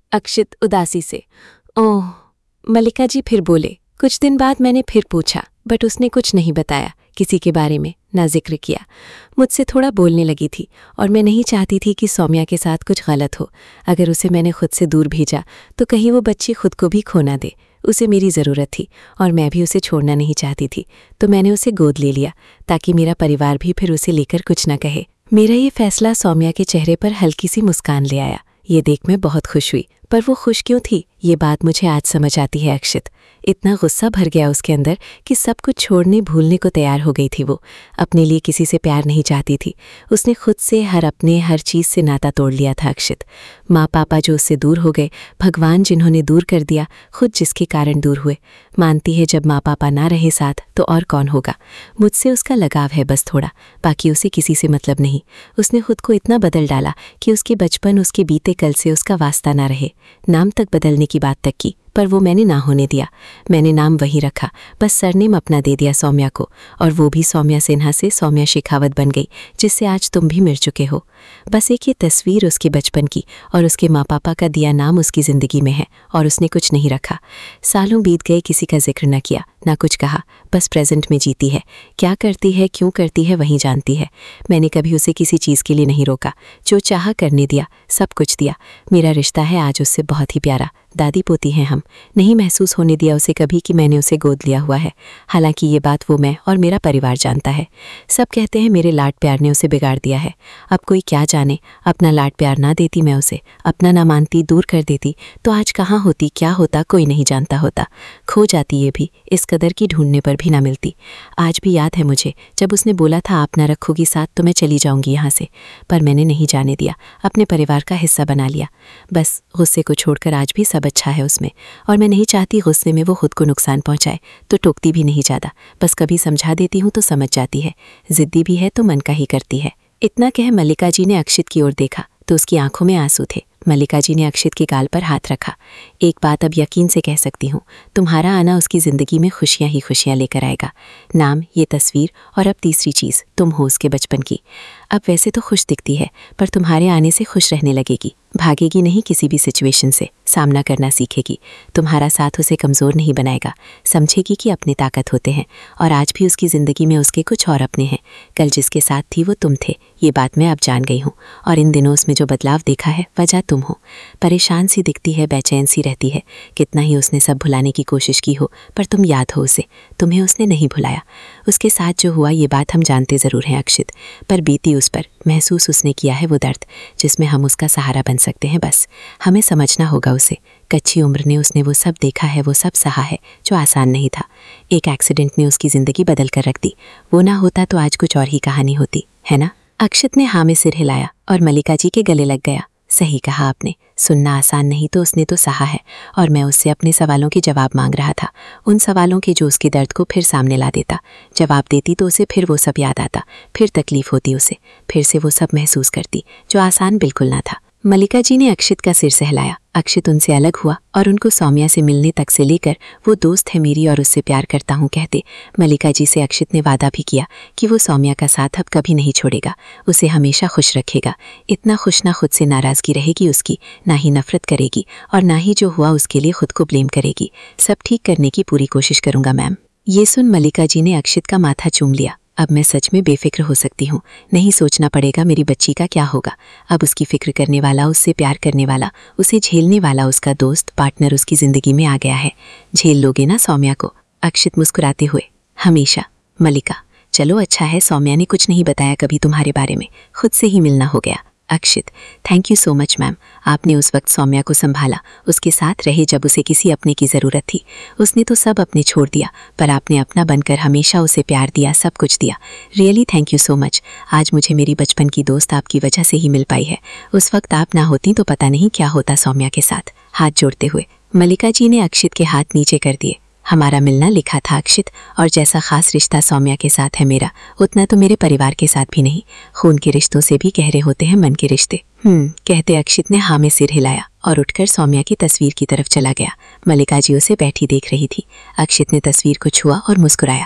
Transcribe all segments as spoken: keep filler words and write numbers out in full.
अक्षित उदासी से। ओह। मल्लिका जी फिर बोले। कुछ दिन बाद मैंने फिर पूछा, बट उसने कुछ नहीं बताया, किसी के बारे में ना जिक्र किया। मुझसे थोड़ा बोलने लगी थी और मैं नहीं चाहती थी कि सौम्या के साथ कुछ गलत हो। अगर उसे मैंने खुद से दूर भेजा तो कहीं वो बच्ची खुद को भी खो ना दे। उसे मेरी ज़रूरत थी और मैं भी उसे छोड़ना नहीं चाहती थी, तो मैंने उसे गोद ले लिया ताकि मेरा परिवार भी फिर उसे लेकर कुछ ना कहे। मेरा ये फैसला सौम्या के चेहरे पर हल्की सी मुस्कान ले आया। ये देख मैं बहुत खुश हुई, पर वो खुश क्यों थी ये बात मुझे आज समझ आती है। अक्षित इतना गुस्सा भर गया उसके अंदर कि सब कुछ छोड़ने भूलने को तैयार हो गई थी। वो अपने लिए किसी से प्यार नहीं चाहती थी। उसने खुद से हर अपने हर चीज़ से नाता तोड़ लिया था। अक्षित माँ पापा जो उससे दूर हो गए, भगवान जिन्होंने दूर कर दिया, खुद जिसके कारण दूर हुए। मानती है जब माँ पापा ना रहे साथ तो और कौन होगा। मुझसे उसका लगाव है बस थोड़ा, बाकी उसे किसी से मतलब नहीं। उसने खुद को इतना बदल डाला कि उसके बचपन, उसके बीते कल से उसका वास्ता ना रहे। नाम तक बदलने की बात तक की, पर वो मैंने ना होने दिया। मैंने नाम वही रखा, बस सरनेम अपना दे दिया सौम्या को, और वो भी सौम्या सिन्हा से सौम्या शेखावत बन गई, जिससे आज तुम भी मिल चुके हो। बस एक ये तस्वीर उसके बचपन की और उसके माँ पापा का दिया नाम उसकी ज़िंदगी में है, और उसने कुछ नहीं रखा। सालों बीत गए, किसी का जिक्र न किया, ना कुछ कहा, बस प्रेजेंट में जीती है। क्या करती है, क्यों करती है, वही जानती है। मैंने कभी उसे किसी चीज़ के लिए नहीं रोका, जो चाहा करने दिया, सब कुछ दिया। मेरा रिश्ता है आज उससे बहुत ही प्यारा। दादी पोती हैं हम। नहीं महसूस होने दिया उसे कभी कि मैंने उसे गोद लिया हुआ है। हालांकि ये बात वो, मैं और मेरा परिवार जानता है। सब कहते हैं मेरे लाड प्यार ने उसे बिगाड़ दिया है। अब कोई क्या जाने, अपना लाड प्यार ना देती मैं उसे, अपना ना मानती, दूर कर देती, तो आज कहाँ होती, क्या होता, कोई नहीं जानता होता। खो जाती ये भी, इस कदर की ढूंढने पर भी ना मिलती। आज भी याद है मुझे जब उसने बोला था आप ना रखोगी साथ तो मैं चली जाऊंगी यहाँ से, पर मैंने नहीं जाने दिया, अपने परिवार का हिस्सा बना लिया। बस गुस्से को छोड़कर आज भी सब अच्छा है उसमें, और मैं नहीं चाहती गुस्से में वो खुद को नुकसान पहुंचाए, तो टोकती भी नहीं ज़्यादा, बस कभी समझा देती हूँ तो समझ जाती है। जिद्दी भी है तो मन का ही करती है। इतना कह मल्लिका जी ने अक्षित की ओर देखा तो उसकी आंखों में आंसू थे। मल्लिका जी ने अक्षित के गाल पर हाथ रखा। एक बात अब यकीन से कह सकती हूँ, तुम्हारा आना उसकी ज़िंदगी में खुशियाँ ही खुशियाँ लेकर आएगा। नाम, ये तस्वीर, और अब तीसरी चीज़, तुम हो उसके बचपन की। अब वैसे तो खुश दिखती है, पर तुम्हारे आने से खुश रहने लगेगी। भागेगी नहीं किसी भी सिचुएशन से, सामना करना सीखेगी। तुम्हारा साथ उसे कमज़ोर नहीं बनाएगा। समझेगी कि अपने ताकत होते हैं, और आज भी उसकी ज़िंदगी में उसके कुछ और अपने हैं। कल जिसके साथ थी वो तुम थे, ये बात मैं अब जान गई हूँ, और इन दिनों उसमें जो बदलाव देखा है वजह तुम हो। परेशान सी दिखती है, बेचैन सी रहती है। कितना ही उसने सब भुलाने की कोशिश की हो, पर तुम याद हो उसे, तुम्हें उसने नहीं भुलाया। उसके साथ जो हुआ ये बात हम जानते ज़रूर हैं अक्षित, पर बीती उस पर, महसूस उसने किया है वो दर्द जिसमें हम उसका सहारा बन सकते हैं। बस हमें समझना होगा उसे। कच्ची उम्र ने उसने वो सब देखा है, वो सब सहा है जो आसान नहीं था। एक एक्सीडेंट ने उसकी ज़िंदगी बदल कर रख दी। वो ना होता तो आज कुछ और ही कहानी होती, है ना। अक्षित ने हाँ में सिर हिलाया और मल्लिका जी के गले लग गया। सही कहा आपने, सुनना आसान नहीं तो उसने तो सहा है, और मैं उससे अपने सवालों के जवाब मांग रहा था। उन सवालों के जो उसके दर्द को फिर सामने ला देता। जवाब देती तो उसे फिर वो सब याद आता, फिर तकलीफ होती उसे, फिर से वो सब महसूस करती जो आसान बिल्कुल ना था। मल्लिका जी ने अक्षित का सिर सहलाया। अक्षित उनसे अलग हुआ और उनको सौम्या से मिलने तक से लेकर वो दोस्त है मेरी और उससे प्यार करता हूँ कहते मल्लिका जी से अक्षित ने वादा भी किया कि वो सौम्या का साथ अब कभी नहीं छोड़ेगा, उसे हमेशा खुश रखेगा। इतना खुश ना खुद से नाराज़गी रहेगी उसकी, ना ही नफरत करेगी, और ना ही जो हुआ उसके लिए खुद को ब्लेम करेगी। सब ठीक करने की पूरी कोशिश करूँगा मैम। ये सुन मल्लिका जी ने अक्षित का माथा चूम लिया। अब मैं सच में बेफिक्र हो सकती हूँ, नहीं सोचना पड़ेगा मेरी बच्ची का क्या होगा। अब उसकी फिक्र करने वाला, उससे प्यार करने वाला, उसे झेलने वाला उसका दोस्त, पार्टनर उसकी ज़िंदगी में आ गया है। झेल लोगे ना सौम्या को? अक्षित मुस्कुराते हुए। हमेशा। मल्लिका, चलो अच्छा है सौम्या ने कुछ नहीं बताया कभी तुम्हारे बारे में, खुद से ही मिलना हो गया। Akshit, thank you so much ma'am, आपने उस वक्त सौम्या को संभाला, उसके साथ रहे जब उसे किसी अपने की ज़रूरत थी। उसने तो सब अपने छोड़ दिया, पर आपने अपना बनकर हमेशा उसे प्यार दिया, सब कुछ दिया। Really thank you so much. आज मुझे मेरी बचपन की दोस्त आपकी वजह से ही मिल पाई है। उस वक्त आप ना होती तो पता नहीं क्या होता सौम्या के साथ। हाथ जोड़ते हुए मल्लिका जी ने अक्षित के हाथ नीचे कर दिए। हमारा मिलना लिखा था अक्षित, और जैसा खास रिश्ता सौम्या के साथ है मेरा, उतना तो मेरे परिवार के साथ भी नहीं। खून के रिश्तों से भी गहरे होते हैं मन के रिश्ते। हम्म कहते अक्षित ने हाँ में सिर हिलाया और उठकर सौम्या की तस्वीर की तरफ चला गया। मल्लिका जी उसे बैठी देख रही थी। अक्षित ने तस्वीर को छुआ और मुस्कुराया।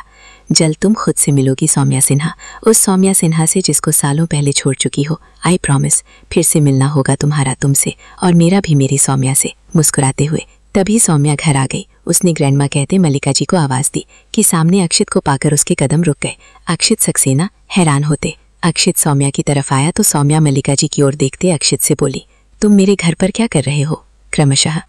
जल्द तुम खुद से मिलोगी सौम्या सिन्हा, उस सौम्या सिन्हा से जिसको सालों पहले छोड़ चुकी हो। आई प्रॉमिस, फिर से मिलना होगा तुम्हारा तुमसे और मेरा भी मेरी सौम्या से। मुस्कुराते हुए तभी सौम्या घर आ गई। उसने ग्रैंडमा कहते मल्लिका जी को आवाज़ दी कि सामने अक्षित को पाकर उसके कदम रुक गए। अक्षित सक्सेना हैरान होते। अक्षित सौम्या की तरफ आया तो सौम्या मल्लिका जी की ओर देखते अक्षित से बोली, तुम मेरे घर पर क्या कर रहे हो? क्रमशः